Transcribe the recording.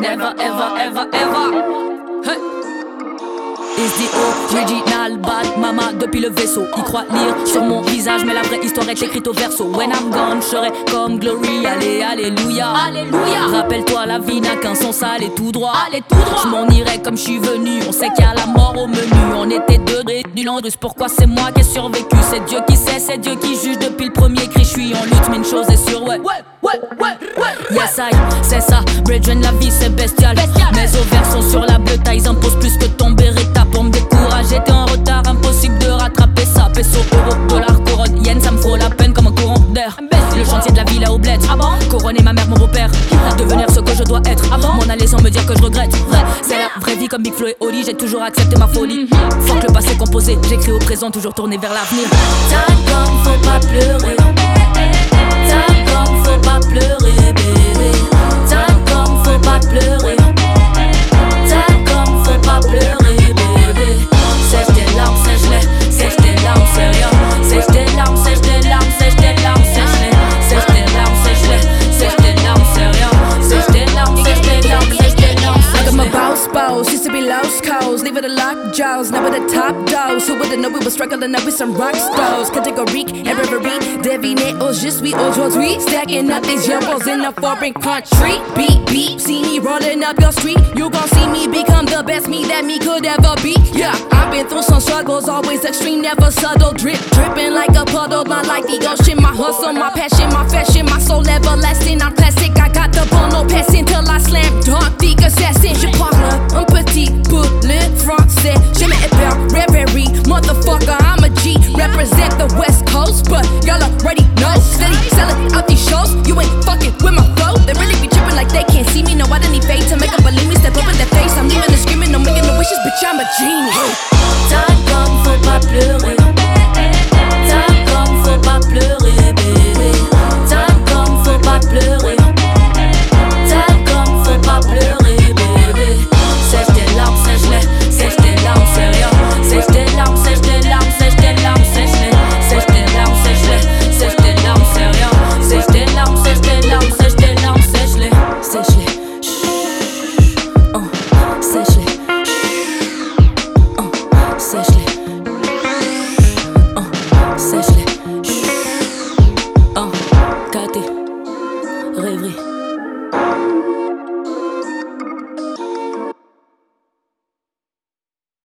ever, ever, ever, ever. Hey. Is the original bad mama depuis le vaisseau. Ils croient lire sur mon visage, mais la vraie histoire est écrite au verso. When I'm gone, je serai comme Glory. Allez, alléluia, alléluia. Rappelle-toi, la vie n'a qu'un sens, allez tout droit. Allez tout droit. Je m'en irai comme je suis venu. On sait qu'il y a la mort au menu. On était deux du Landrus. Pourquoi c'est moi qui ai survécu? C'est Dieu qui sait, c'est Dieu qui juge. Depuis le premier cri, je suis en lutte, mais une chose est sûre, ouais. Yes, I, c'est ça. Brethren, la vie c'est bestial. Mes ovaires sont sur la bleue taille. Ils imposent plus que ton Beretta pour me décourager. T'es en retard, impossible de rattraper ça. Peso, euro, dollar, couronne, yen, ça me faut la peine comme un courant d'air. Le chantier de la ville à Oblette. Couronner ma mère, mon beau-père. Devenir ce que je dois être. M'en aller sans me dire que je regrette. C'est la vraie vie comme Big Flo et Oli. J'ai toujours accepté ma folie. Fuck le passé composé. J'écris au présent, toujours tourné vers l'avenir. Time come, faut pas pleurer. Time come, faut pas pleurer, bébé. Time come, faut pas pleurer. Time come, faut pas pleurer, bébé. Sèche tes larmes, sèche-les. Sèche tes larmes, c'est rien. Sèche tes larmes, sèche tes larmes, sèche tes larmes, sèche-les. Sèche tes larmes, sèche-les. Sèche tes larmes, c'est rien. Sèche tes larmes, sèche tes larmes, sèche tes larmes. I got my boss, used to be lost cause. Leave it a lock jaws, now we're the top dogs. Who would've known we were struggling up with some rock stars? Catégorique et reverie, devinez aujourd'hui, aujourd'hui. Stacking up these jumbles in a foreign country. Beep, beep, see me rolling up your street. You gon' see me become the best me that me could ever be. Yeah, I've been through some struggles, always extreme, never subtle. Drip, dripping like a puddle, not like the ocean. My hustle, my passion, my fashion, my soul everlasting. I'm classic, I got the ball, no passing till I slam dunk, the assassin. Je parle un petit peu le français. Je m'épère, reverie, motherfucker, I'm a G.